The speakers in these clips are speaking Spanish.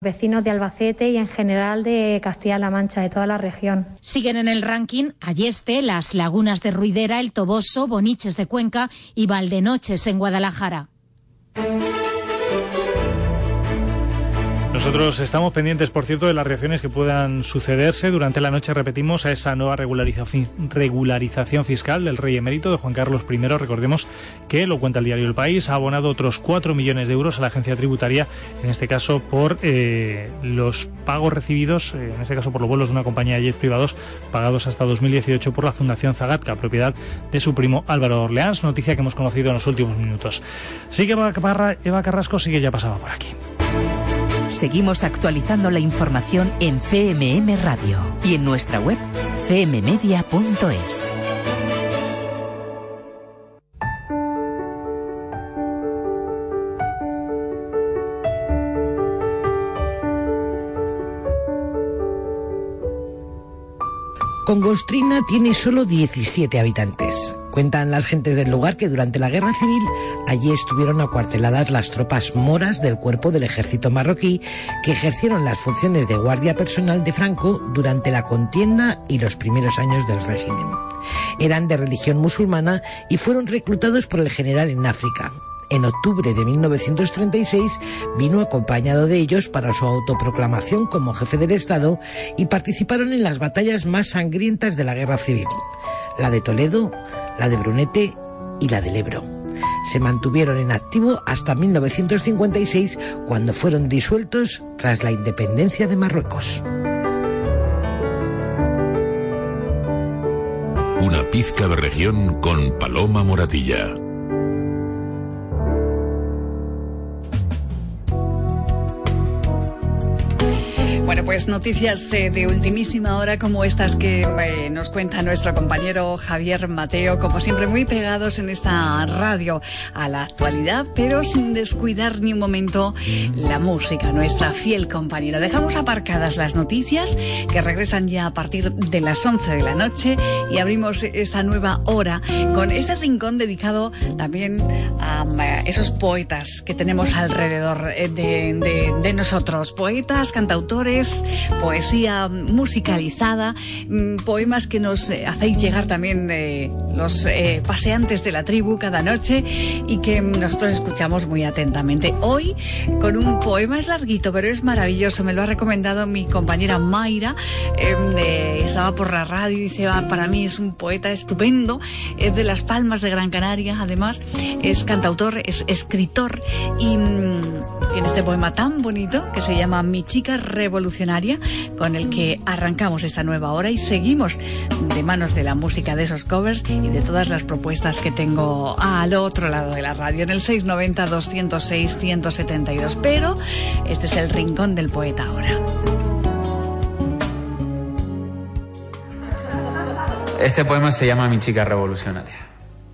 Vecinos de Albacete y en general de Castilla-La Mancha, de toda la región. Siguen en el ranking Ayeste, las Lagunas de Ruidera, El Toboso, Boniches de Cuenca y Valdenoches en Guadalajara. Nosotros estamos pendientes, por cierto, de las reacciones que puedan sucederse durante la noche, repetimos, a esa nueva regularización fiscal del rey emérito de Juan Carlos I. Recordemos que, lo cuenta el diario El País, ha abonado otros 4 millones de euros a la agencia tributaria, en este caso por los pagos recibidos, en este caso por los vuelos de una compañía de jets privados pagados hasta 2018 por la Fundación Zagatka, propiedad de su primo Álvaro Orleans, noticia que hemos conocido en los últimos minutos. Sí que Eva Carrasco sí que ya pasaba por aquí. Seguimos actualizando la información en CMM Radio y en nuestra web cmmedia.es. Congostrina tiene solo 17 habitantes. Cuentan las gentes del lugar que durante la Guerra Civil allí estuvieron acuarteladas las tropas moras del cuerpo del ejército marroquí que ejercieron las funciones de guardia personal de Franco durante la contienda y los primeros años del régimen. Eran de religión musulmana y fueron reclutados por el general en África. En octubre de 1936 vino acompañado de ellos para su autoproclamación como jefe del Estado y participaron en las batallas más sangrientas de la Guerra Civil, la de Toledo, la de Brunete y la del Ebro. Se mantuvieron en activo hasta 1956, cuando fueron disueltos tras la independencia de Marruecos. Una pizca de región con Paloma Moratilla. Bueno, pues noticias de ultimísima hora como estas que nos cuenta nuestro compañero Javier Mateo, como siempre muy pegados en esta radio a la actualidad, pero sin descuidar ni un momento la música, nuestra fiel compañera. Dejamos aparcadas las noticias que regresan ya a partir de las 11 de la noche y abrimos esta nueva hora con este rincón dedicado también a esos poetas que tenemos alrededor de nosotros, poetas, cantautores, poesía musicalizada, poemas que nos hacéis llegar también los paseantes de la tribu cada noche y que nosotros escuchamos muy atentamente. Hoy con un poema, es larguito pero es maravilloso, me lo ha recomendado mi compañera Mayra, estaba por la radio y dice, para mí es un poeta estupendo, es de Las Palmas de Gran Canaria, además es cantautor, es escritor y tiene este poema tan bonito que se llama Mi chica revolucionaria, con el que arrancamos esta nueva hora y seguimos de manos de la música, de esos covers y de todas las propuestas que tengo al otro lado de la radio, en el 690-206-172. Pero este es el rincón del poeta ahora. Este poema se llama Mi chica revolucionaria.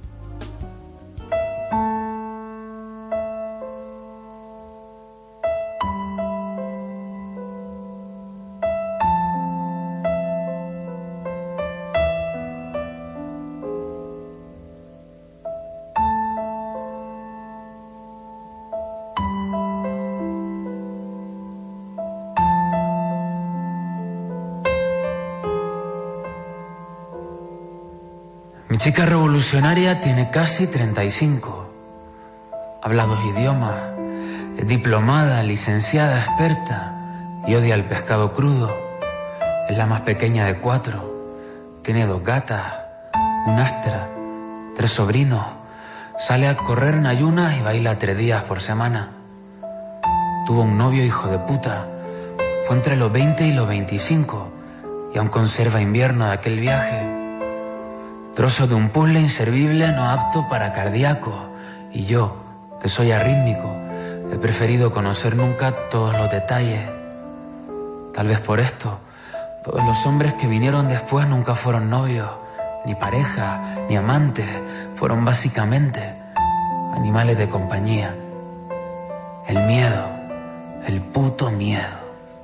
Mi chica revolucionaria tiene casi 35. Habla 2 idiomas, es diplomada, licenciada, experta y odia el pescado crudo. Es la más pequeña de 4. Tiene 2 gatas, un astra, 3 sobrinos. Sale a correr en ayunas y baila 3 días por semana. Tuvo un novio hijo de puta. Fue entre los 20 y los 25 y aún conserva invierno de aquel viaje. Trozo de un puzzle inservible no apto para cardíacos. Y yo, que soy arrítmico, he preferido conocer nunca todos los detalles. Tal vez por esto, todos los hombres que vinieron después nunca fueron novios, ni pareja, ni amantes. Fueron básicamente animales de compañía. El miedo, el puto miedo.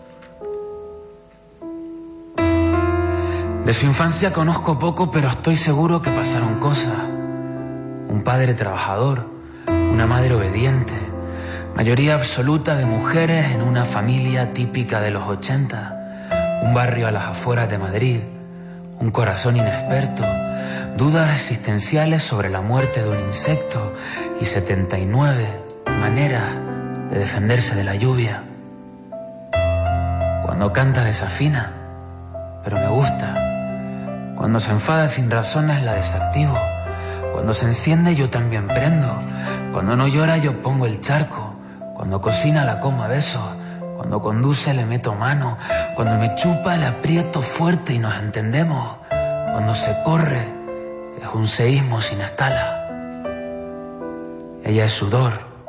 De su infancia conozco poco, pero estoy seguro que pasaron cosas. Un padre trabajador, una madre obediente, Mayoría absoluta de mujeres en una familia típica de los 80, un barrio a las afueras de Madrid, un corazón inexperto, dudas existenciales sobre la muerte de un insecto y 79 maneras de defenderse de la lluvia. Cuando canta desafina, pero me gusta. Cuando se enfada sin razones la desactivo. Cuando se enciende yo también prendo. Cuando no llora yo pongo el charco. Cuando cocina la como a besos. Cuando conduce le meto mano. Cuando me chupa le aprieto fuerte y nos entendemos. Cuando se corre es un seísmo sin escala. Ella es sudor,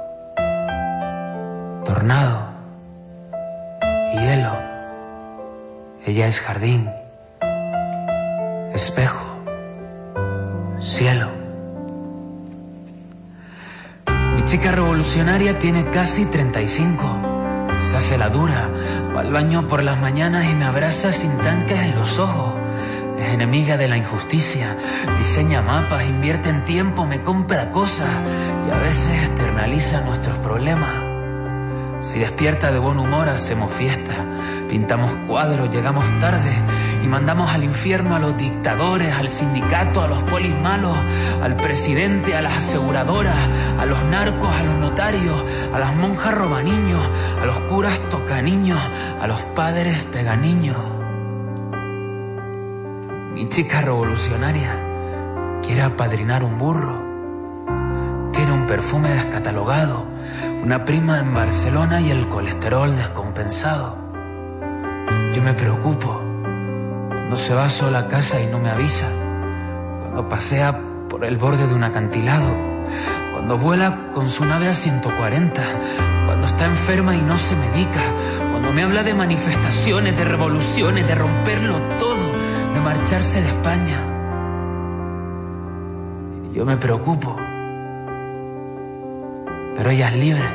tornado y hielo. Ella es jardín, espejo, cielo. Mi chica revolucionaria tiene casi 35. Se hace la dura, va al baño por las mañanas y me abraza sin tanques en los ojos. Es enemiga de la injusticia, diseña mapas, invierte en tiempo, me compra cosas y a veces externaliza nuestros problemas. Si despierta de buen humor hacemos fiesta, pintamos cuadros, llegamos tarde y mandamos al infierno a los dictadores, al sindicato, a los polis malos, al presidente, a las aseguradoras, a los narcos, a los notarios, a las monjas robaniños, a los curas tocaniños, a los padres peganiños. Mi chica revolucionaria quiere apadrinar un burro. Tiene un perfume descatalogado, una prima en Barcelona y el colesterol descompensado. Yo me preocupo cuando se va sola a casa y no me avisa, cuando pasea por el borde de un acantilado, cuando vuela con su nave a 140, cuando está enferma y no se medica, cuando me habla de manifestaciones, de revoluciones, de romperlo todo, de marcharse de España. Yo me preocupo, pero ella es libre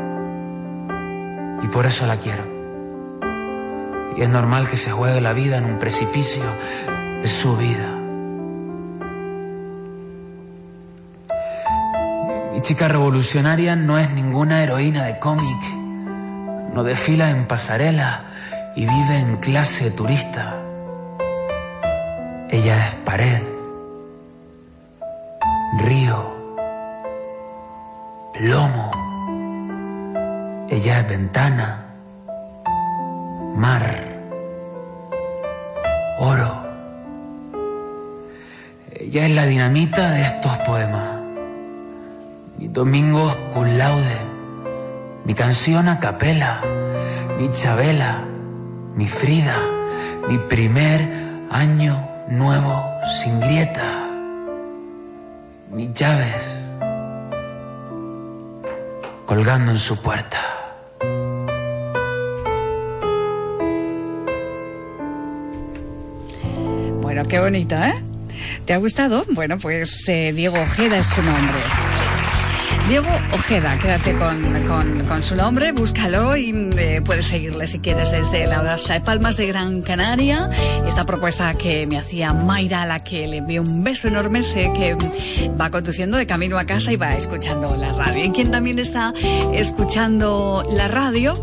y por eso la quiero. Y es normal que se juegue la vida en un precipicio, es su vida. Mi chica revolucionaria no es ninguna heroína de cómic, no desfila en pasarela y vive en clase turista. Ella es pared, río, plomo. Ella es ventana, mar, oro. Ella es la dinamita de estos poemas. Mis domingos cum laude, mi canción a capela, mi Chabela, mi Frida, mi primer año nuevo sin grieta, mis llaves colgando en su puerta. Bueno, qué bonito, ¿eh? ¿Te ha gustado? Bueno, pues Diego Ojeda es su nombre. Diego Ojeda, quédate con su nombre, búscalo y puedes seguirle si quieres desde la Plaza de Palmas de Gran Canaria. Esta propuesta que me hacía Mayra, a la que le envío un beso enorme, sé que va conduciendo de camino a casa y va escuchando la radio. Y quien también está escuchando la radio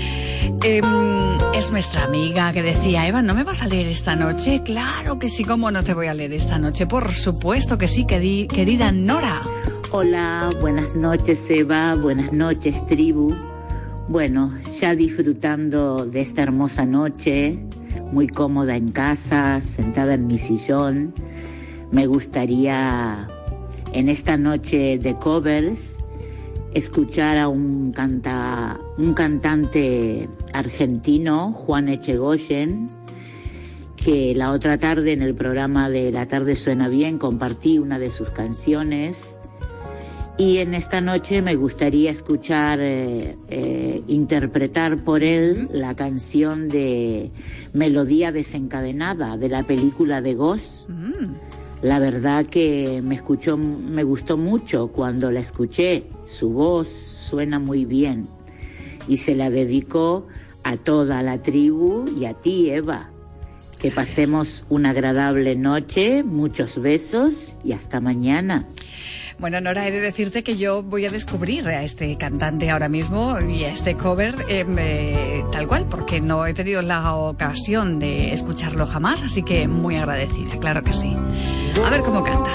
es nuestra amiga que decía: Eva, ¿no me vas a leer esta noche? Claro que sí, ¿cómo no te voy a leer esta noche? Por supuesto que sí, querida Nora. Hola, buenas noches Eva, buenas noches tribu. Bueno, ya disfrutando de esta hermosa noche, muy cómoda en casa, sentada en mi sillón. Me gustaría en esta noche de covers escuchar a un cantante argentino, Juan Echegoyen, que la otra tarde en el programa de La Tarde Suena Bien compartí una de sus canciones. Y en esta noche me gustaría escuchar, interpretar por él la canción de Melodía Desencadenada de la película de Ghost. La verdad que me gustó mucho cuando la escuché. Su voz suena muy bien y se la dedico a toda la tribu y a ti, Eva. Que pasemos una agradable noche, muchos besos y hasta mañana. Bueno, Nora, he de decirte que yo voy a descubrir a este cantante ahora mismo y a este cover tal cual, porque no he tenido la ocasión de escucharlo jamás, así que muy agradecida, claro que sí. A ver cómo canta.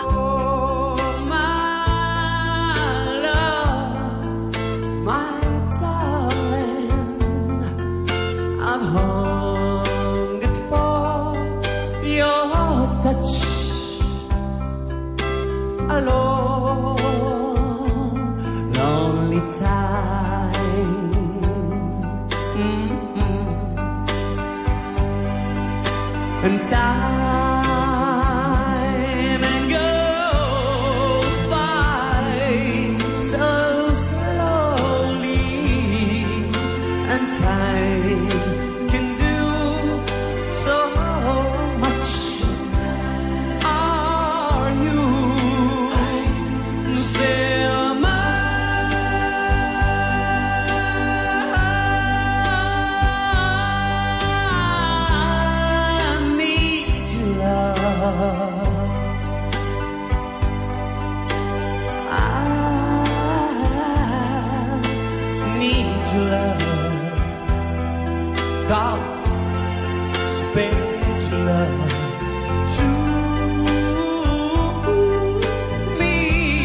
Lonely time, and time and goes by so slowly, and time can do so much. Are you still God, speak love to me.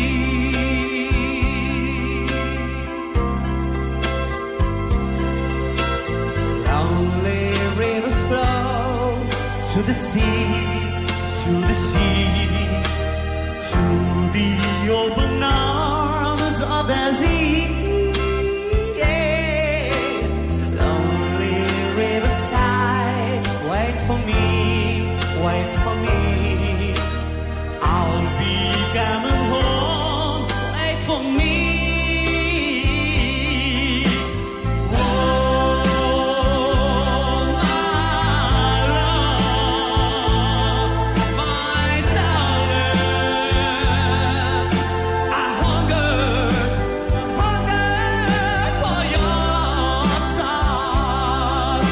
Lonely rivers flow to the sea, to the sea, to the open arms of the sea. Wait for me, I'll be coming home. Wait for me. Oh, my love, my darling, I hungered for your touch.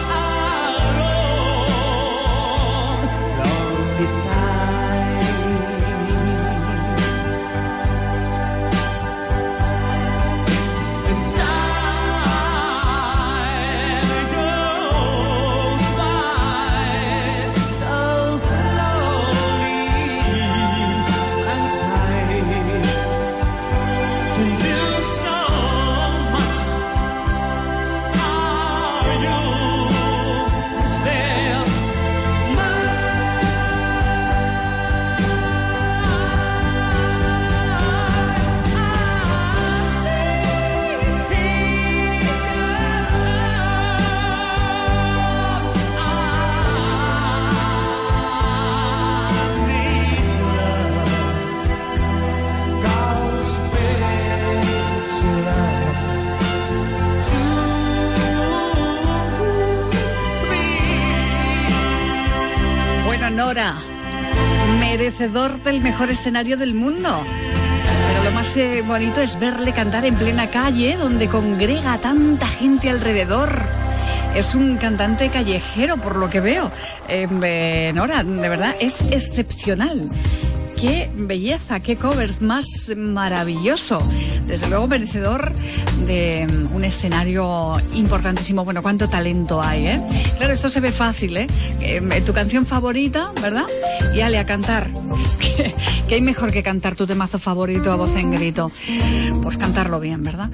Nora, merecedor del mejor escenario del mundo. Pero lo más bonito es verle cantar en plena calle, donde congrega a tanta gente alrededor. Es un cantante callejero, por lo que veo. Nora, de verdad, es excepcional. Qué belleza, qué covers más maravilloso. Desde luego merecedor de un escenario importantísimo. Bueno, cuánto talento hay, ¿eh? Claro, esto se ve fácil, ¿eh? Tu canción favorita, ¿verdad? Y ale a cantar. ¿Qué hay mejor que cantar tu temazo favorito a voz en grito? Pues cantarlo bien, ¿verdad?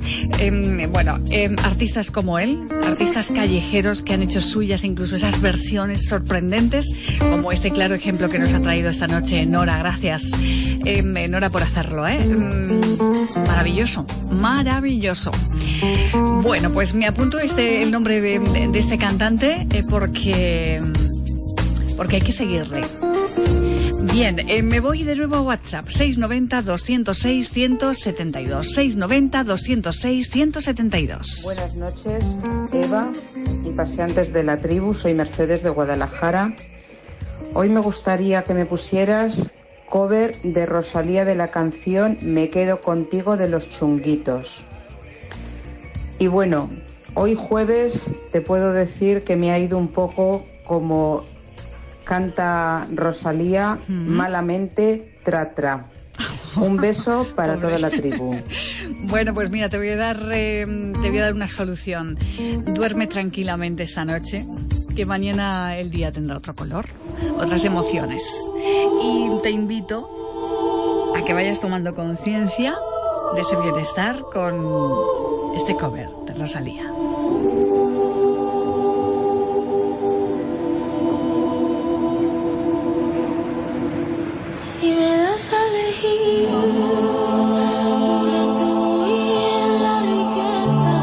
Artistas como él, artistas callejeros que han hecho suyas incluso esas versiones sorprendentes, como este claro ejemplo que nos ha traído esta noche Nora. Gracias, Nora, por hacerlo, ¿eh? Maravilloso, maravilloso. Bueno, pues me apunto el nombre de este cantante porque hay que seguirle. Bien, me voy de nuevo a WhatsApp, 690-206-172, 690-206-172. Buenas noches, Eva y paseantes de la tribu, soy Mercedes de Guadalajara. Hoy me gustaría que me pusieras cover de Rosalía de la canción Me quedo contigo de Los Chunguitos. Y bueno, hoy jueves te puedo decir que me ha ido un poco como canta Rosalía, malamente, tra tra. Un beso para toda la tribu. Bueno, pues mira, te voy a dar una solución. Duerme tranquilamente esta noche, que mañana el día tendrá otro color, otras emociones. Y te invito a que vayas tomando conciencia de ese bienestar con este cover de Rosalía. Si me das a elegir entre tú y la riqueza,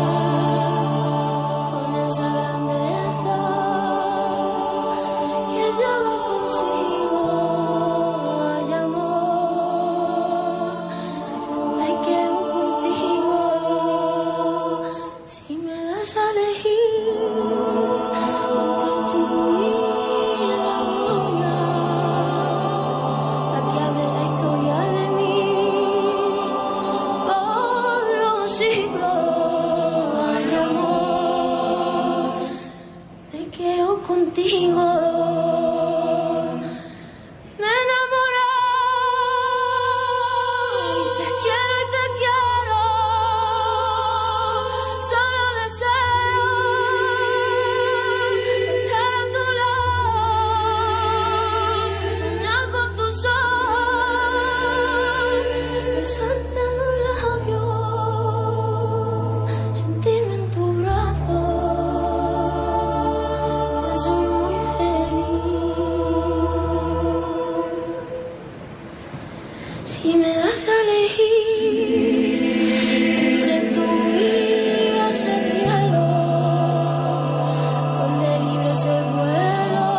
con esa grandeza que lleva consigo, ay amor, me quedo contigo. Si me das a elegir entre tú y la gloria, que hable la historia de mí por los siglos, ay amor, me quedo contigo. Me enamoré y te quiero, solo deseo estar a tu lado, soñar con tus ojos, besarte en los labios, sentirme en tu brazo, que soy muy feliz. Si me das a elegir entre tú y ese cielo, donde libre es el vuelo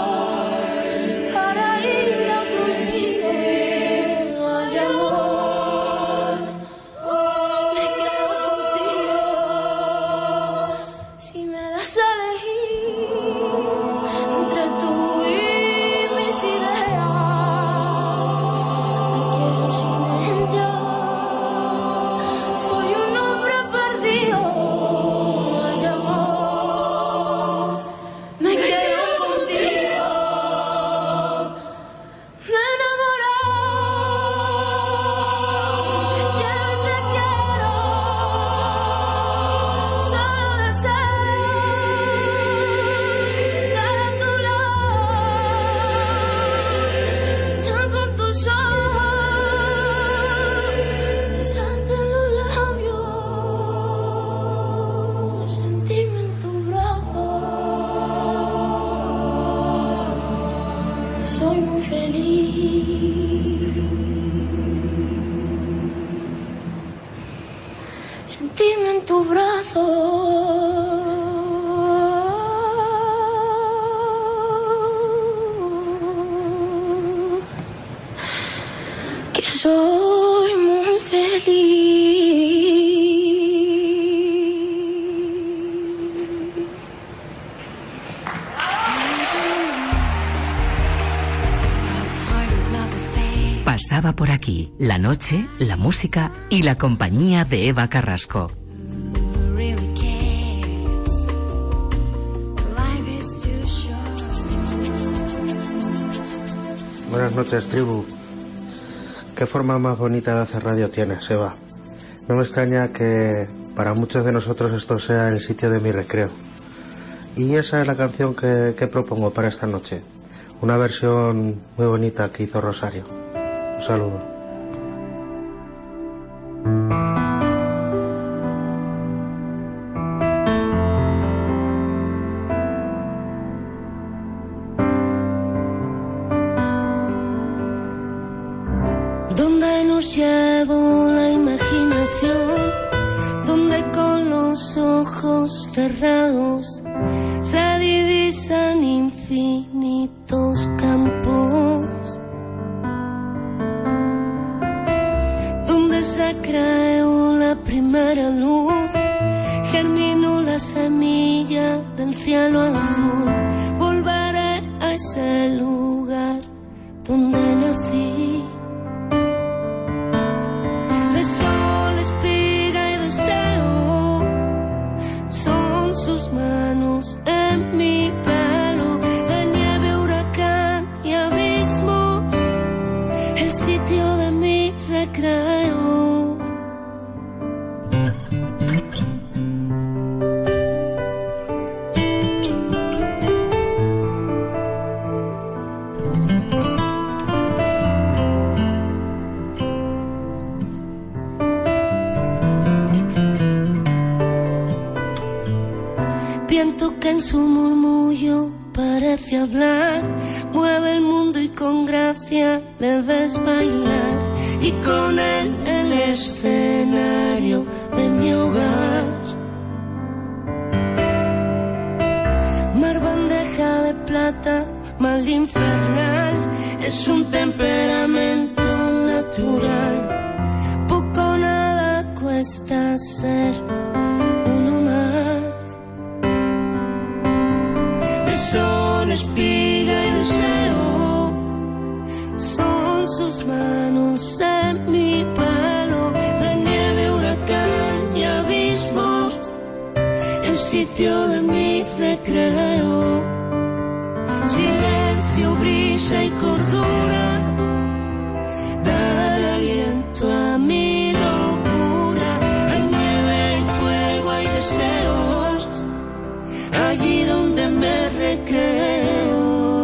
para ir a otro nido, ay amor, me quedo contigo. Si me das a elegir entre tú y mis ideas, me quiero sin ella, soy un hombre perdido, ay amor, me quedo contigo. Me enamoré y te quiero, solo deseo estar a tu lado, soñar con tus ojos, besarte en los labios, sentirme en tu brazo, que soy muy feliz. Sentirme en tu brazo, que soy muy feliz. Pasaba por aquí la noche, la música y la compañía de Eva Carrasco. Buenas noches, tribu. ¿Qué forma más bonita de hacer radio tienes, Eva? No me extraña que para muchos de nosotros esto sea el sitio de mi recreo. Y esa es la canción que propongo para esta noche. Una versión muy bonita que hizo Rosario. Un saludo. Donde nos llevó la imaginación, donde con los ojos cerrados se divisan infinitos campos, donde se creó la primera luz, germinó la semilla del cielo azul. Volveré a ese lugar donde nací, de sol, espiga y deseo, son sus manos en mi pelo, de nieve, huracán y abismos, el sitio de mi viento que en su murmullo parece hablar, mueve el mundo y con gracia le ves bailar, y con él el escenario de mi hogar. Mar bandeja de plata, mal infernal, es un temperamento natural, poco o nada cuesta ser uno más. De sol, espiga y deseo son sus manos en mi pelo, de nieve, huracán y abismos, el sitio de mi recreo. Silencio, brisa y cordura, da aliento a mi locura. Hay nieve y fuego, hay deseos, allí donde me recreo.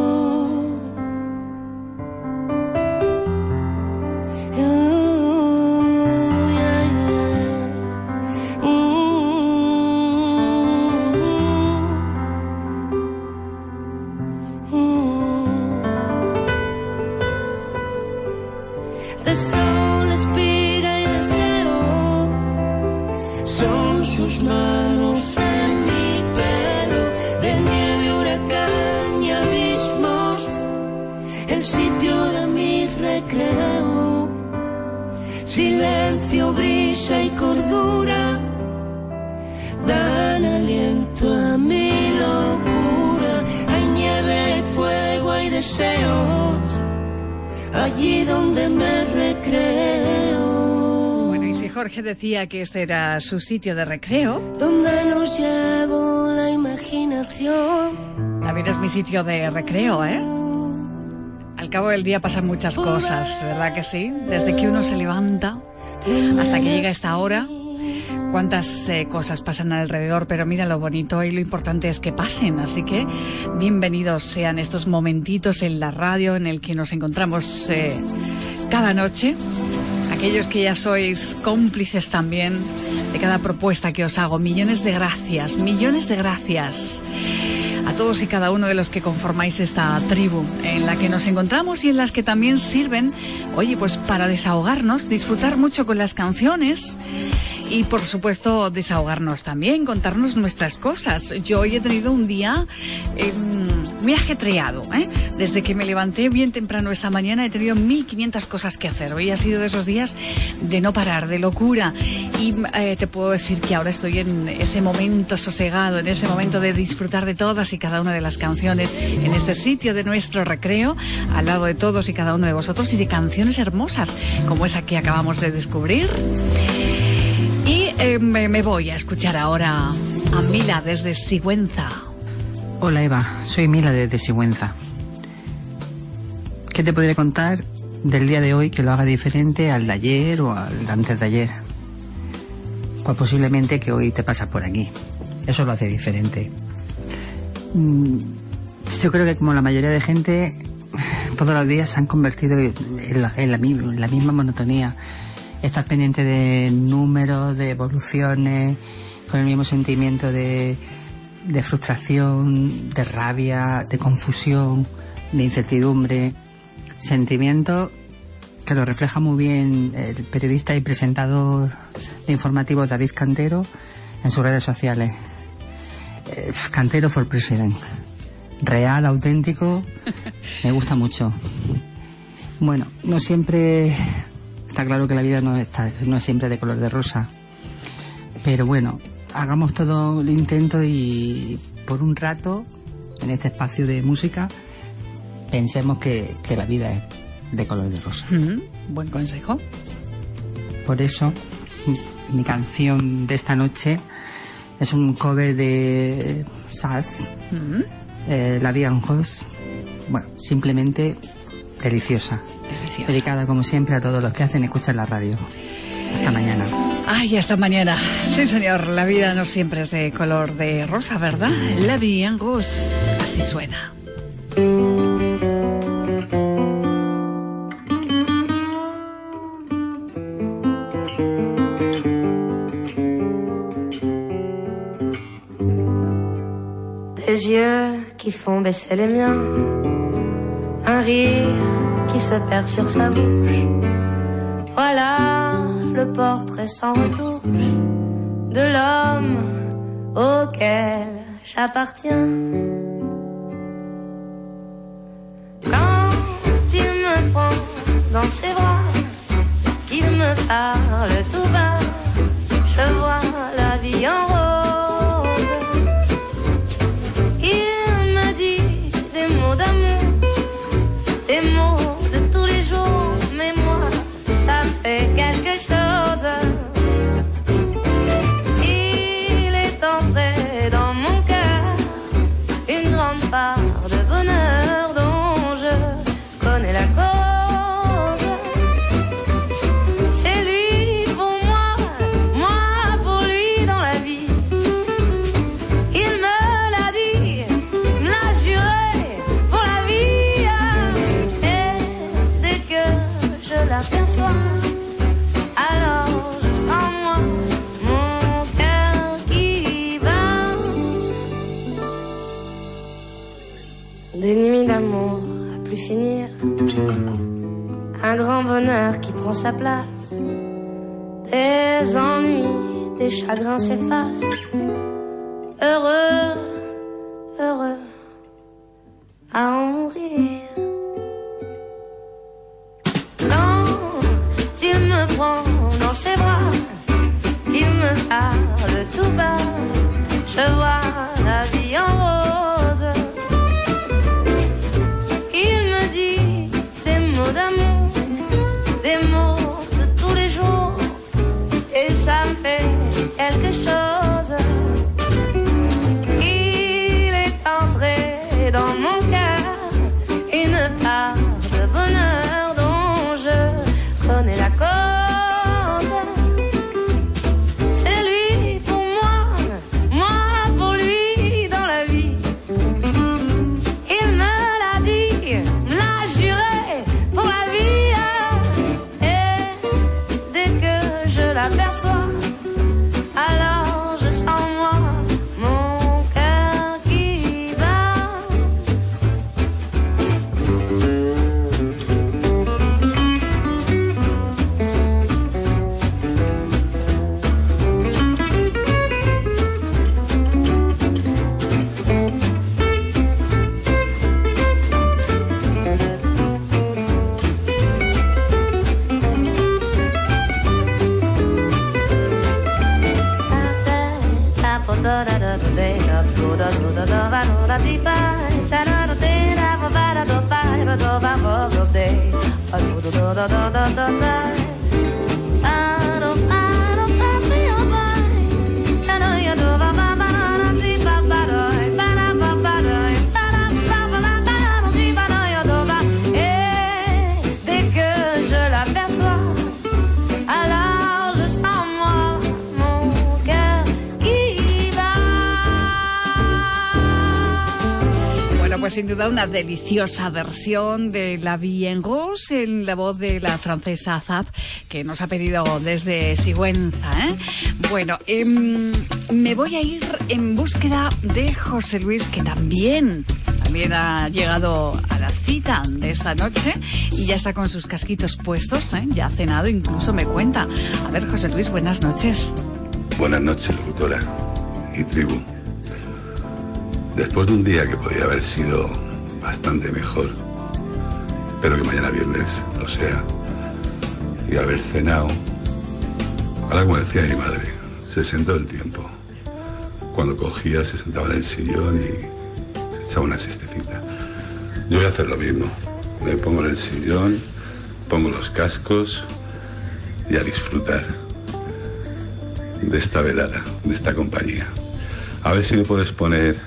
De sol, espiga y deseo son sus manos en mi pelo, de nieve, huracán y abismos, el sitio de mi recreo. Silencio, brisa y cordura dan aliento a mi locura. Hay nieve, hay fuego, hay deseos, allí donde me recreo. Bueno, y si Jorge decía que este era su sitio de recreo, donde nos llevo la imaginación, también es mi sitio de recreo, ¿eh? Al cabo del día pasan muchas cosas, ¿verdad que sí? Desde que uno se levanta hasta que llega esta hora, cuántas cosas pasan alrededor, pero mira lo bonito y lo importante es que pasen, así que bienvenidos sean estos momentitos en la radio en el que nos encontramos cada noche. Aquellos que ya sois cómplices también de cada propuesta que os hago, millones de gracias a todos y cada uno de los que conformáis esta tribu en la que nos encontramos y en las que también sirven, oye, pues para desahogarnos, disfrutar mucho con las canciones y por supuesto desahogarnos también, contarnos nuestras cosas. Yo hoy he tenido un día muy ajetreado, desde que me levanté bien temprano esta mañana he tenido 1500 cosas que hacer. Hoy ha sido de esos días de no parar, de locura, y te puedo decir que ahora estoy en ese momento sosegado, en ese momento de disfrutar de todas y cada una de las canciones en este sitio de nuestro recreo, al lado de todos y cada uno de vosotros, y de canciones hermosas como esa que acabamos de descubrir. Y me voy a escuchar ahora a Mila desde Sigüenza. Hola Eva, soy Mila desde Sigüenza. ¿Qué te podré contar del día de hoy que lo haga diferente al de ayer o al de antes de ayer? Pues posiblemente que hoy te pasas por aquí. Eso lo hace diferente. Yo creo que como la mayoría de gente, todos los días se han convertido en la misma monotonía. Estás pendiente de números, de evoluciones, con el mismo sentimiento de frustración, de rabia, de confusión, de incertidumbre. Sentimientos que lo refleja muy bien el periodista y presentador de informativos David Cantero en sus redes sociales. Cantero for President. Real, auténtico, me gusta mucho. Bueno, no siempre... Está claro que la vida no es siempre de color de rosa. Pero bueno, hagamos todo el intento y por un rato, en este espacio de música, pensemos que la vida es de color de rosa. Buen consejo. Por eso, mi canción de esta noche es un cover de Sass, La Vie en Rose. Bueno, simplemente deliciosa. Dedicada como siempre a todos los que hacen escuchar la radio. Hasta mañana. Ay, hasta mañana. Sí, señor, la vida no siempre es de color de rosa, ¿verdad? La Vie en Rose. Así suena. Des yeux qui font baisser les miens, un rire qui se perd sur sa bouche. Voilà le portrait sans retouche de l'homme auquel j'appartiens. Quand il me prend dans ses bras, qu'il me parle tout bas, je vois la vie en rose. Il me dit des mots d'amour, des mots de tous les jours, mais moi, ça fait quelque chose. Il est entré dans mon cœur une grande part de bonheur dont je connais la cause. C'est lui pour moi, moi pour lui dans la vie. Il me l'a dit, me l'a juré pour la vie. Et dès que je l'aperçois, alors je sens moi mon cœur qui bat. Des nuits d'amour à plus finir, un grand bonheur qui prend sa place. Des ennuis, des chagrins s'effacent. Heureux, heureux à en mourir. Quand il me prend dans ses bras, il me parle tout bas, je vois la vie en rose. Il me dit des mots d'amour, des mots de tous les jours, et ça me fait quelque chose. Il est entré dans mon cœur une part de bonheur dont je connais la cause. C'est lui pour moi, moi pour lui dans la vie. Il me l'a dit, me l'a juré pour la vie. Et dès que je l'aperçois, alors je sens moi mon cœur qui bat. Et dès que je l'aperçois, alors je sens moi mon cœur qui bat. Bueno, pues sin duda una deliciosa versión de La Vie en Rose en la voz de la francesa Zap, que nos ha pedido desde Sigüenza, ¿eh? Bueno, me voy a ir en búsqueda de José Luis, que también ha llegado a la cita de esta noche y ya está con sus casquitos puestos, ¿eh? Ya ha cenado, incluso me cuenta. A ver, José Luis, buenas noches. Buenas noches, locutora y tribu. Después de un día que podría haber sido bastante mejor, espero que mañana viernes lo sea, y haber cenado, ahora como decía mi madre, se sentó el tiempo. Cuando cogía se sentaba en el sillón y se echaba una siestecita. Yo voy a hacer lo mismo. Me pongo en el sillón, pongo los cascos y a disfrutar de esta velada, de esta compañía. A ver si me puedes poner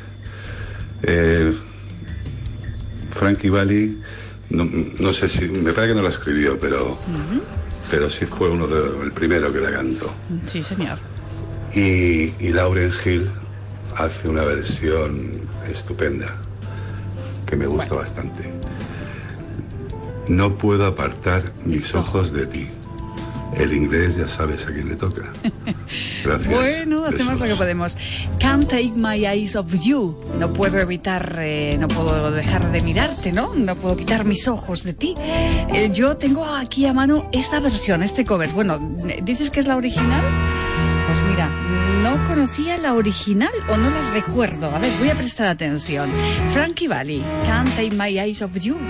Frankie Valli, no sé si, me parece que no la escribió, pero sí fue el primero que la cantó. Sí, señor. Y Lauryn Hill hace una versión estupenda que me gusta bastante. No puedo apartar mis ojos de ti. El inglés ya sabes a quién le toca. Gracias. Bueno, hacemos lo que podemos. Can't take my eyes off you. No puedo evitar, no puedo dejar de mirarte, ¿no? No puedo quitar mis ojos de ti. Yo tengo aquí a mano esta versión, este cover. Bueno, ¿dices que es la original? Pues mira, no conocía la original o no la recuerdo. A ver, voy a prestar atención. Frankie Valli, Can't take my eyes off you.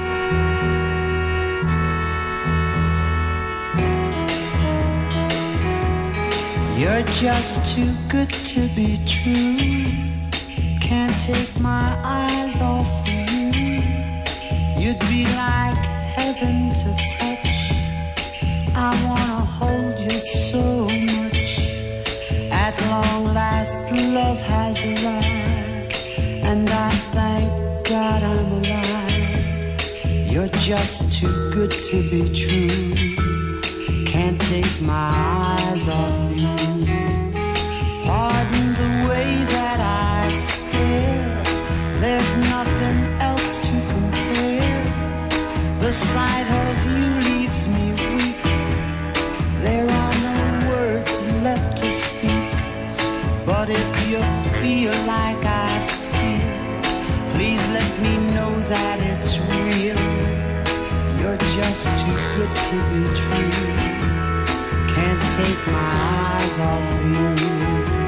You're just too good to be true. Can't take my eyes off of you. You'd be like heaven to touch. I wanna hold you so much. At long last, love has arrived, and I thank God I'm alive. You're just too good to be true. Can't take my eyes off you. Pardon the way that I stare. There's nothing else to compare. The sight of you leaves me weak. There are no words left to speak. But if you feel like I feel, please let me know that it's real. You're just too good to be true. Can't take my eyes off you.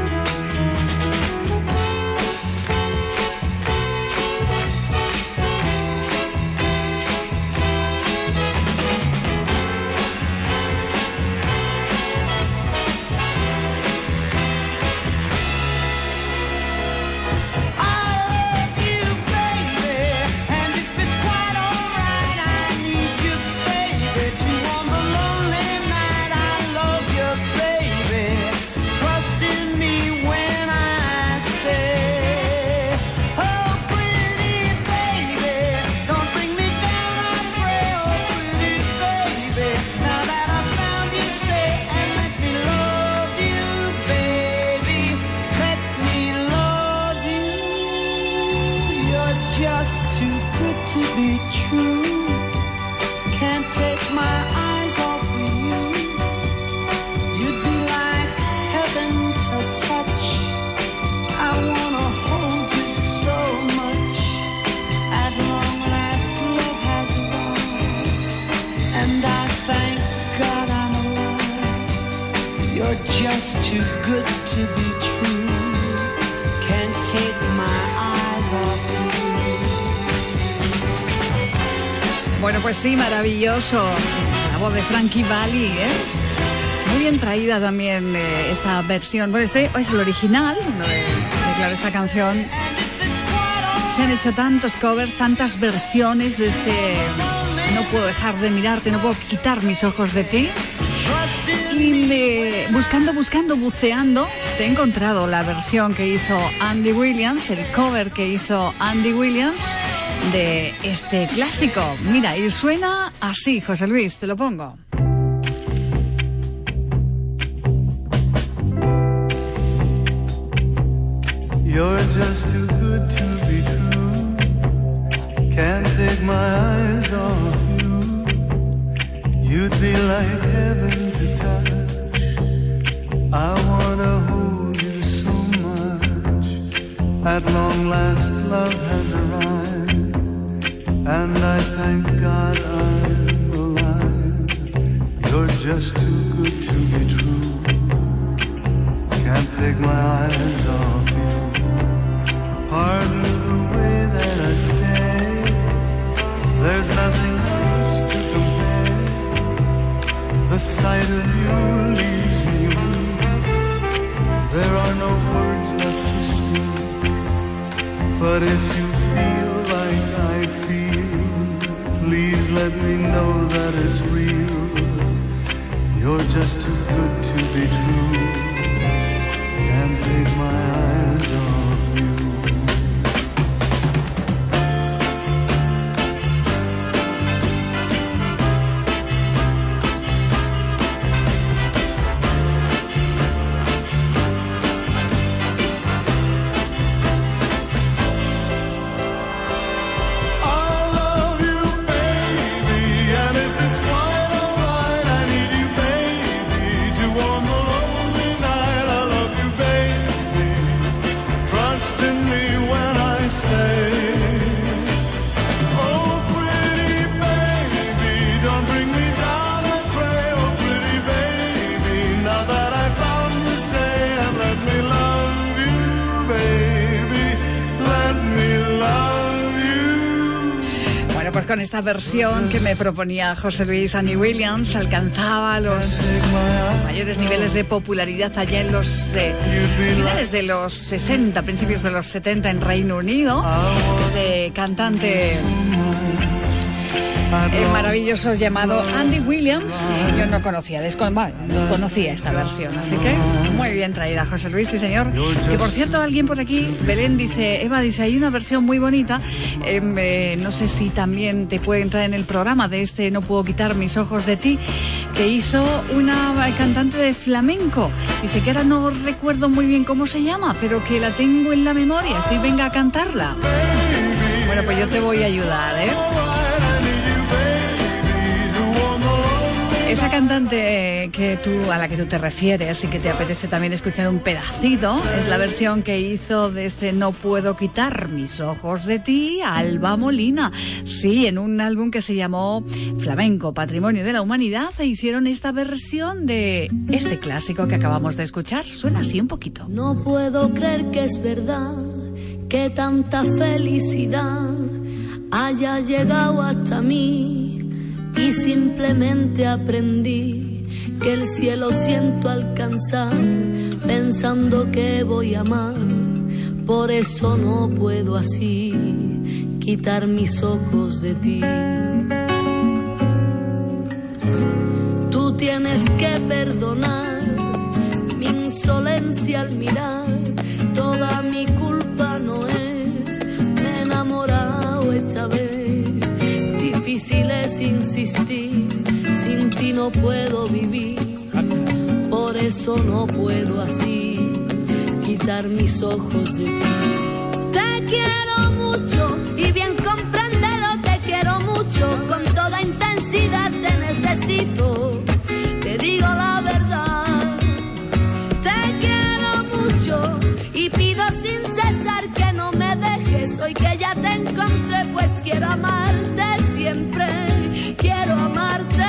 Just too good to be true. Can't take my eyes off you. Bueno, pues sí, maravilloso. La voz de Frankie Valli, ¿eh? Muy bien traída también esta versión. Bueno, este es el original, claro, esta canción. Se han hecho tantos covers, tantas versiones de este No puedo dejar de mirarte, no puedo quitar mis ojos de ti. Y buscando, buceando, te he encontrado la versión que hizo Andy Williams, el cover que hizo Andy Williams de este clásico. Mira, y suena así, José Luis, te lo pongo. You're just too good to be true. Can't take my eyes off you. You'd be like heaven to touch. I wanna hold you so much. At long last love has arrived, and I thank God I'm alive. You're just too good to be true. Can't take my eyes off you. Pardon the way that I stay. There's nothing else to compare. The sight of you leaves me weak. There are no words left to speak. But if you feel like I feel, please let me know that it's real. You're just too good to be true. Can't take my eyes off you. Bueno, pues con esta versión que me proponía José Luis, Andy Williams alcanzaba los mayores niveles de popularidad allá en los finales de los 60, principios de los 70 en Reino Unido. Este cantante maravilloso llamado Andy Williams. Yo no conocía, desconocía esta versión, así que muy bien traída, José Luis, sí señor. Que por cierto, alguien por aquí, Belén dice, Eva dice, hay una versión muy bonita, no sé si también te puede entrar en el programa de este No puedo quitar mis ojos de ti, que hizo una cantante de flamenco. Dice que ahora no recuerdo muy bien cómo se llama, pero que la tengo en la memoria, estoy venga a cantarla. Bueno, pues yo te voy a ayudar, Esa cantante a la que tú te refieres y que te apetece también escuchar un pedacito es la versión que hizo de este No puedo quitar mis ojos de ti, Alba Molina. Sí, en un álbum que se llamó Flamenco, Patrimonio de la Humanidad, e hicieron esta versión de este clásico que acabamos de escuchar. Suena así un poquito. No puedo creer que es verdad que tanta felicidad haya llegado hasta mí. Y simplemente aprendí que el cielo siento alcanzar, pensando que voy a amar. Por eso no puedo así quitar mis ojos de ti. Tú tienes que perdonar mi insolencia al mirar. Toda mi culpa no es, me he enamorado esta vez. Difícil es insistir, sin ti no puedo vivir. Por eso no puedo así quitar mis ojos de ti. Te quiero mucho y bien compréndelo, te quiero mucho. Con toda intensidad te necesito, te digo la verdad. Te quiero mucho y pido sin cesar que no me dejes. Hoy que ya te encontré, pues quiero amarte. Siempre quiero amarte.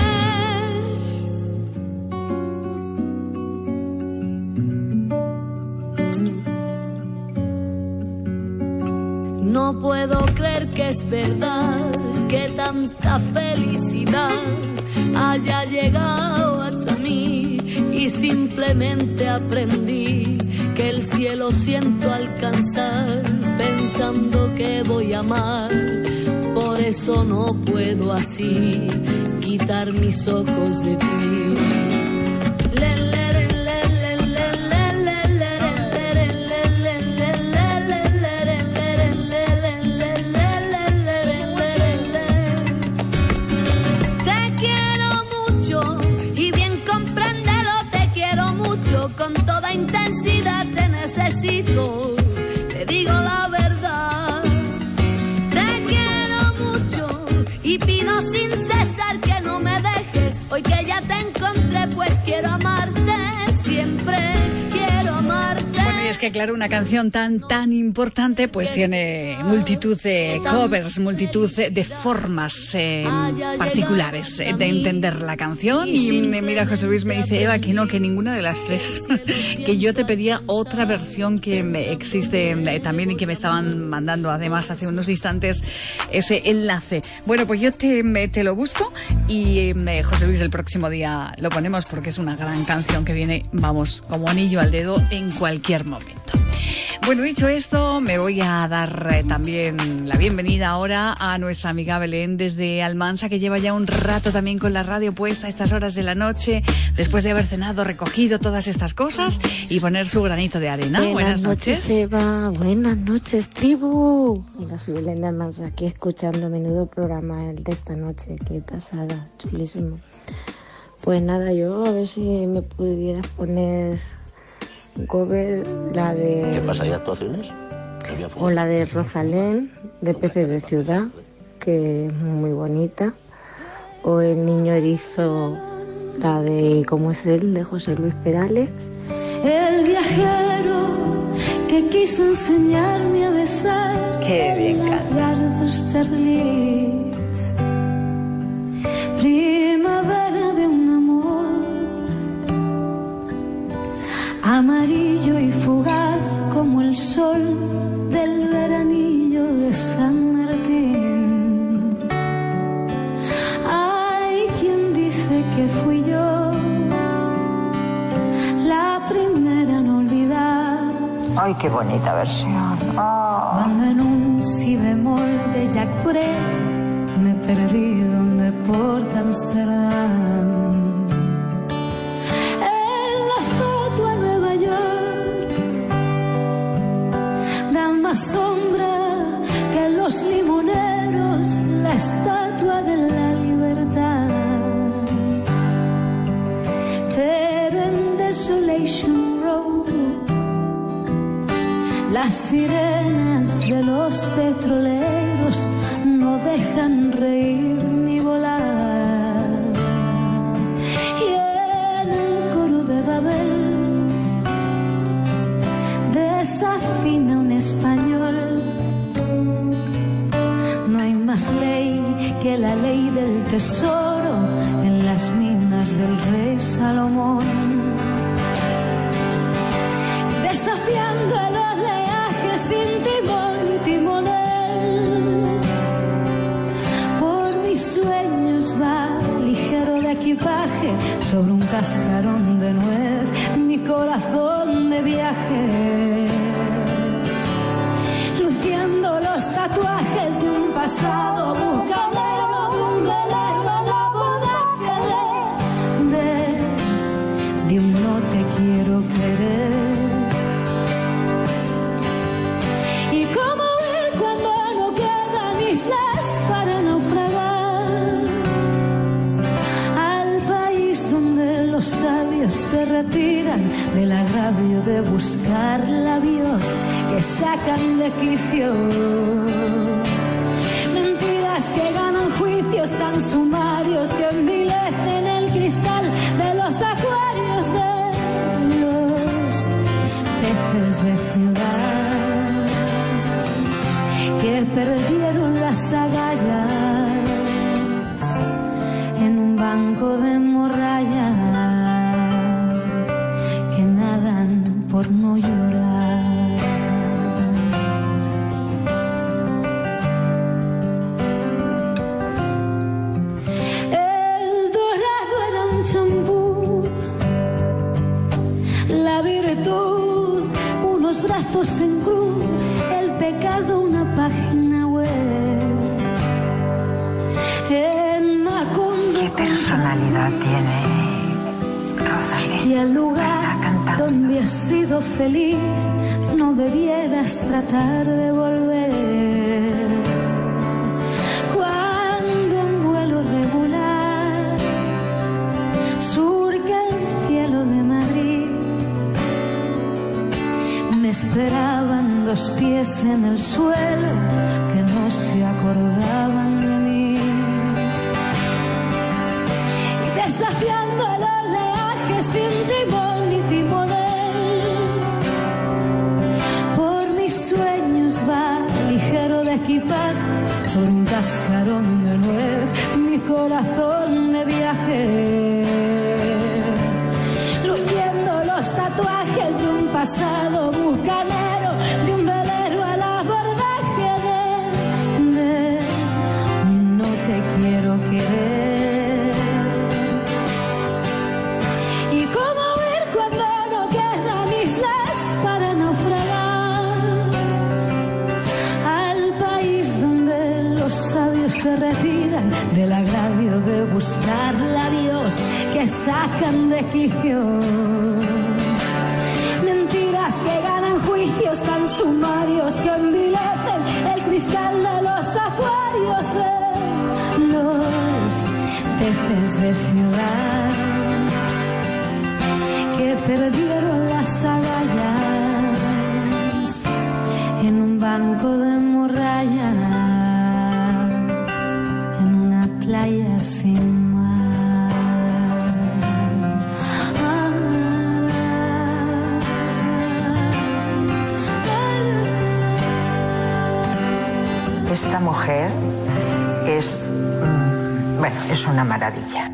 No puedo creer que es verdad que tanta felicidad haya llegado hasta mí. Y simplemente aprendí que el cielo siento alcanzar, pensando que voy a amar. Por eso no puedo así quitar mis ojos de ti. Te quiero mucho y bien compréndelo, te quiero mucho. Con toda intensidad te necesito, te digo la verdad. Y pido sin cesar que no me dejes. Hoy que ya te encontré, pues quiero amarte. Siempre quiero amarte. Bueno, y es que claro, una canción tan importante pues tiene multitud de covers, multitud de formas particulares de entender la canción. Y mira, José Luis me dice, Eva, que no, que ninguna de las tres. Que yo te pedía otra versión que existe también y que me estaban mandando además hace unos instantes ese enlace. Bueno, pues yo te lo busco y José Luis, el próximo día lo ponemos porque es una gran canción que viene, vamos, como anillo al dedo en cualquier momento. Bueno, dicho esto, me voy a dar también la bienvenida ahora a nuestra amiga Belén desde Almansa, que lleva ya un rato también con la radio puesta a estas horas de la noche, después de haber cenado, recogido todas estas cosas y poner su granito de arena. Buenas noches, Eva. Buenas noches, tribu. Venga, soy Belén de Almansa, aquí escuchando menudo programa el de esta noche. Qué pasada, chulísimo. Pues nada, yo a ver si me pudieras poner cover, la de... ¿Qué pasa? ¿Hay actuaciones? O la de Rosalén, de Peces de Ciudad, que es muy bonita. O El Niño Erizo, la de ¿Cómo es él?, de José Luis Perales. El viajero que quiso enseñarme a besar. Qué bien canta. Primavera de un amor amarillo y fugaz como el sol del veranillo de San Martín. ¡Ay, qué bonita versión! Oh. Cuando en un si bemol de Jacques Brel me perdí donde por Amsterdam. En la foto a Nueva York da más sombra que los limoneros la estatua de la libertad. Pero en Desolation Road las sirenas de los petroleros no dejan reír ni volar. Y en el coro de Babel desafina un español. No hay más ley que la ley del tesoro en las minas del rey Salomón. Desafiando el oleaje sin timón ni timonel. Por mis sueños va ligero de equipaje sobre un cascarón de nuez mi corazón de viaje. Luciendo los tatuajes de un pasado bucanero, de un velero al abordaje de un no te quiero querer. Y cómo huir cuando no quedan islas para naufragar, al país donde los sabios se retiran del agravio de buscar labios que sacan de quicio. Mentiras que ganan juicios tan sumarios que envilecen el cristal de los acuarios de los peces de ciudad que perdieron las agallas en un banco de morralla, que nadan por no llorar. El dorado era un champú, la virtud unos brazos en cruz, el pecado una página web. En Macondo, ¿qué personalidad tiene Rosalén? Y al lugar donde has sido feliz no debieras tratar de volver. Cuando en vuelo regular surca el cielo de Madrid, me esperaban dos pies en el suelo que no se acordaban de mí. Y desafiando el oleaje sin timón ni timonel, por mis sueños va ligero de equipaje sobre un cascarón de nuez mi corazón de viaje. Luciendo los tatuajes de un pasado bucanero, de un velero al abordaje de no te quiero querer. Y cómo huir cuando no quedan islas para naufragar, al país donde los sabios se retiran del agravio de buscar labios que sacan de quicio. Mentiras que ganan juicios tan sumarios que envilecen el cristal de los acuarios de los peces de ciudad que perdieron las agallas en un banco de morralla, en una playa sin mar. Esta mujer es, bueno, es una maravilla.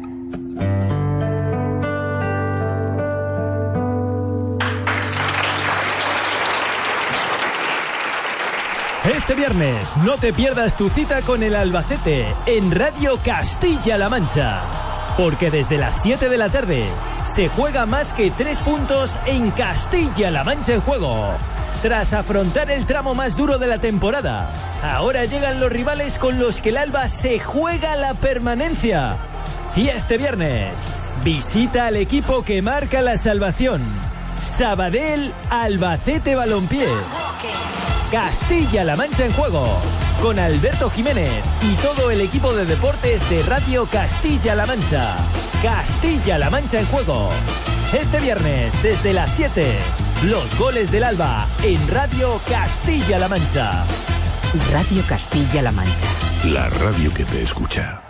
Este viernes no te pierdas tu cita con el Albacete en Radio Castilla-La Mancha, porque desde las 7 de la tarde se juega más que 3 puntos en Castilla-La Mancha en juego. Tras afrontar el tramo más duro de la temporada, ahora llegan los rivales con los que el Alba se juega la permanencia. Y este viernes, visita al equipo que marca la salvación. Sabadell Albacete Balompié. Castilla-La Mancha en juego, con Alberto Jiménez y todo el equipo de deportes de Radio Castilla-La Mancha. Castilla-La Mancha en juego. Este viernes, desde las 7, los goles del Alba en Radio Castilla-La Mancha. Radio Castilla-La Mancha. La radio que te escucha.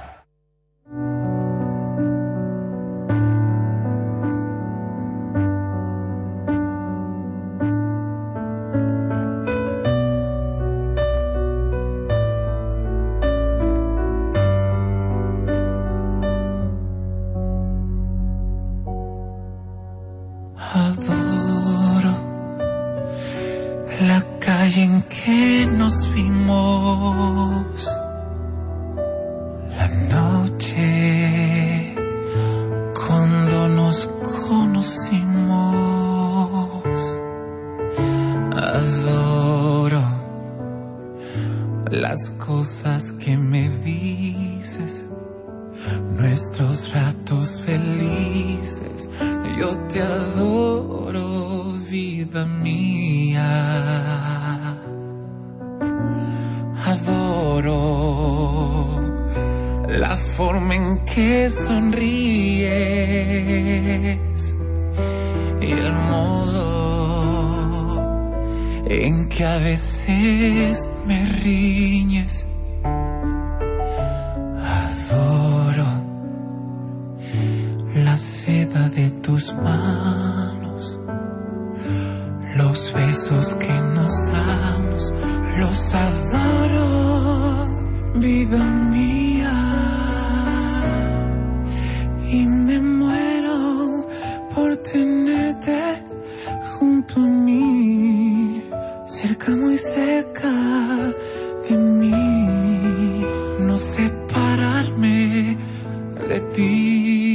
Adoro la calle en que nos vimos, la noche cuando nos conocimos. Adoro las cosas que me dices, nuestros ratos felices. Yo te adoro, vida mía. Adoro la forma en que sonríes y el modo en que a veces me riñes. La seda de tus manos, los besos que nos damos, los adoro, vida mía. Y me muero por tenerte junto a mí, cerca, muy cerca de mí, no separarme de ti.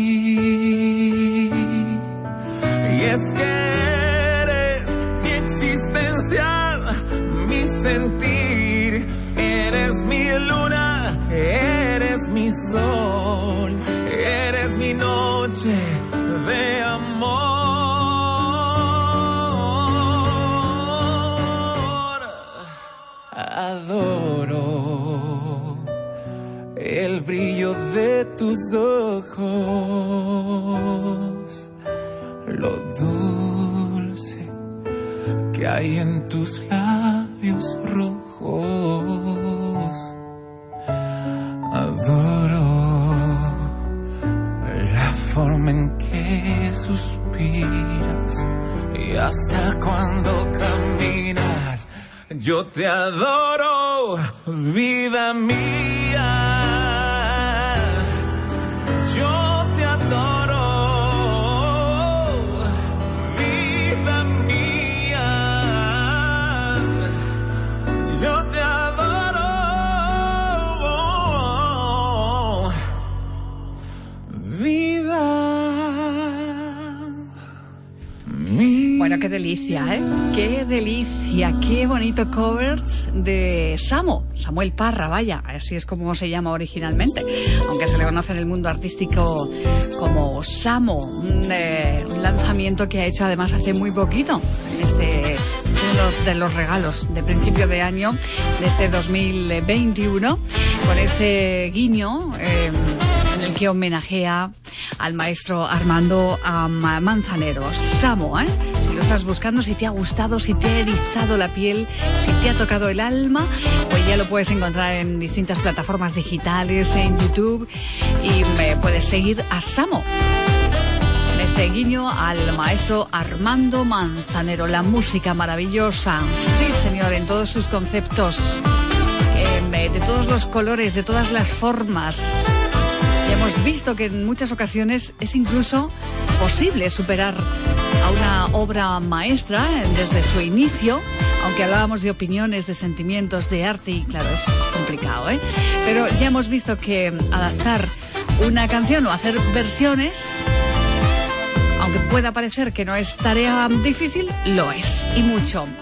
Y es que eres mi existencia, mi sentir, eres mi luna, eres mi sol, eres mi noche de amor. Adoro el brillo de tus ojos, lo dulce que hay en tus labios rojos. Adoro la forma en que suspiras y hasta cuando caminas. Yo te adoro, vida mía. Yo te adoro, vida mía. Yo te adoro, vida mía. Bueno, qué delicia, ¿eh? Qué delicia, qué bonito covers de Samo, Samuel Parra, vaya, así es como se llama originalmente, aunque se le conoce en el mundo artístico como Samo, un lanzamiento que ha hecho además hace muy poquito, de los regalos de principio de año de este 2021, con ese guiño en el que homenajea al maestro Armando Manzanero. Samo, ¿eh? Si lo estás buscando, si te ha gustado, si te ha erizado la piel, si te ha tocado el alma, pues ya lo puedes encontrar en distintas plataformas digitales, en YouTube, y me puedes seguir a Samo. En este guiño al maestro Armando Manzanero, la música maravillosa, sí señor, en todos sus conceptos, de todos los colores, de todas las formas. Y hemos visto que en muchas ocasiones es incluso posible superar a una obra maestra desde su inicio, aunque hablábamos de opiniones, de sentimientos, de arte, y claro, es complicado, ¿eh? Pero ya hemos visto que adaptar una canción o hacer versiones, aunque pueda parecer que no es tarea difícil, lo es, y mucho. En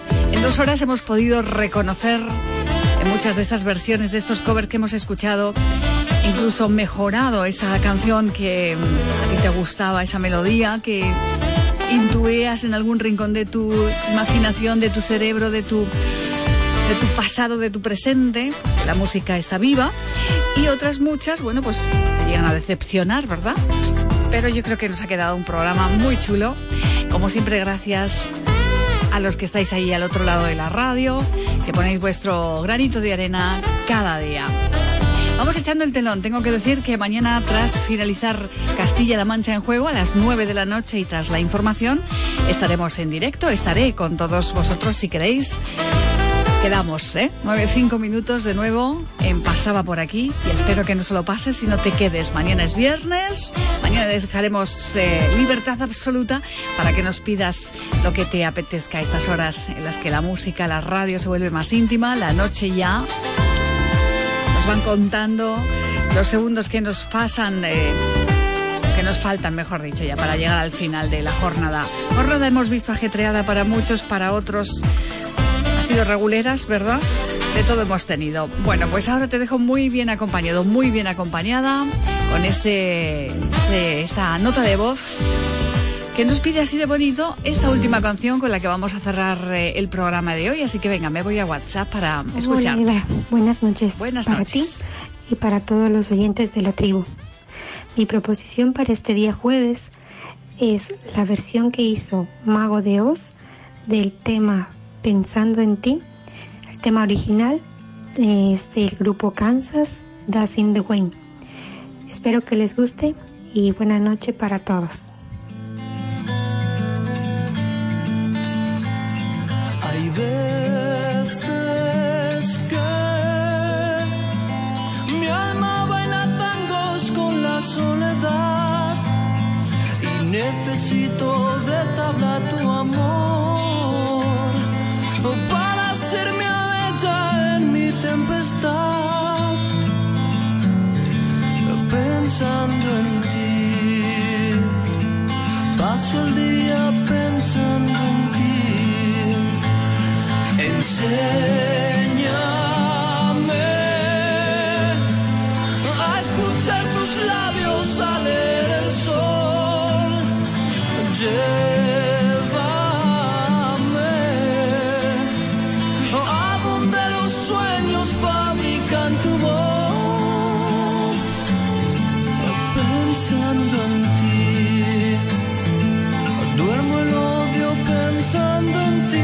2 horas hemos podido reconocer en muchas de estas versiones, de estos covers que hemos escuchado, incluso mejorado esa canción que a ti te gustaba, esa melodía que intuías en algún rincón de tu imaginación, de tu cerebro, de tu pasado, de tu presente. La música está viva, y otras muchas, bueno, pues te llegan a decepcionar, ¿verdad? Pero yo creo que nos ha quedado un programa muy chulo. Como siempre, gracias a los que estáis ahí al otro lado de la radio, que ponéis vuestro granito de arena cada día. Vamos echando el telón. Tengo que decir que mañana, tras finalizar Castilla-La Mancha en Juego, a las 9 de la noche y tras la información, estaremos en directo. Estaré con todos vosotros si queréis. Quedamos, 9-5 minutos de nuevo en Pasaba por aquí, y espero que no se lo pases, sino te quedes. Mañana es viernes, mañana dejaremos libertad absoluta para que nos pidas lo que te apetezca a estas horas en las que la música, la radio se vuelve más íntima. La noche ya nos van contando los segundos que nos pasan, que nos faltan, mejor dicho, ya para llegar al final de la jornada. Jornada hemos visto ajetreada para muchos, para otros ha sido reguleras, ¿verdad? De todo hemos tenido. Bueno, pues ahora te dejo muy bien acompañado, muy bien acompañada con esta nota de voz que nos pide así de bonito esta última canción con la que vamos a cerrar el programa de hoy. Así que venga, me voy a WhatsApp para escuchar. Hola, Eva. Buenas noches. Buenas para noches. ti y para todos los oyentes de la tribu. Mi proposición para este día jueves es la versión que hizo Mago de Oz del tema Pensando en ti. El tema original es del grupo Kansas, That's in the Wind. Espero que les guste y buena noche para todos. Hay veces que mi alma baila tangos con la soledad y necesito de tabla tu amor para hacerme bella en mi tempestad. Pensando en ti, paso el día pensando en ti. Enséñame a escuchar tus labios, a leer el sol. Llévame a donde los sueños fabrican tu voz. Pensando en ti, duermo el odio pensando en ti.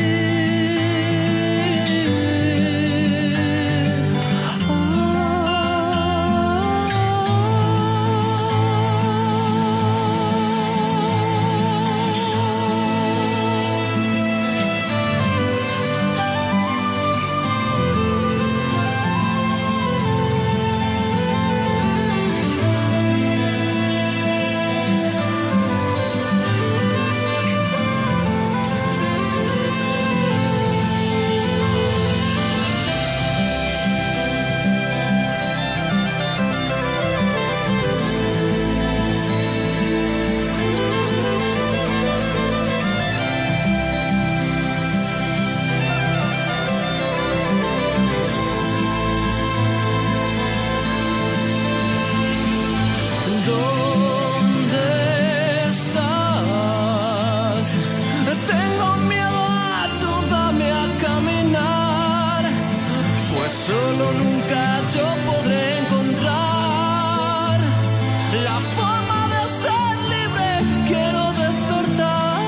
Solo nunca yo podré encontrar la forma de ser libre. Quiero despertar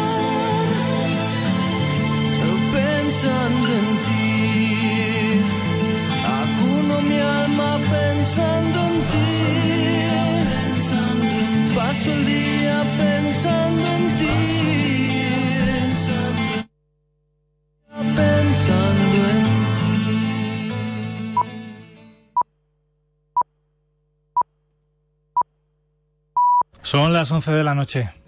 pensando en ti. Acuno mi alma pensando en ti. Paso el día pensando en ti. Pensando en ti. Son las 11 de la noche.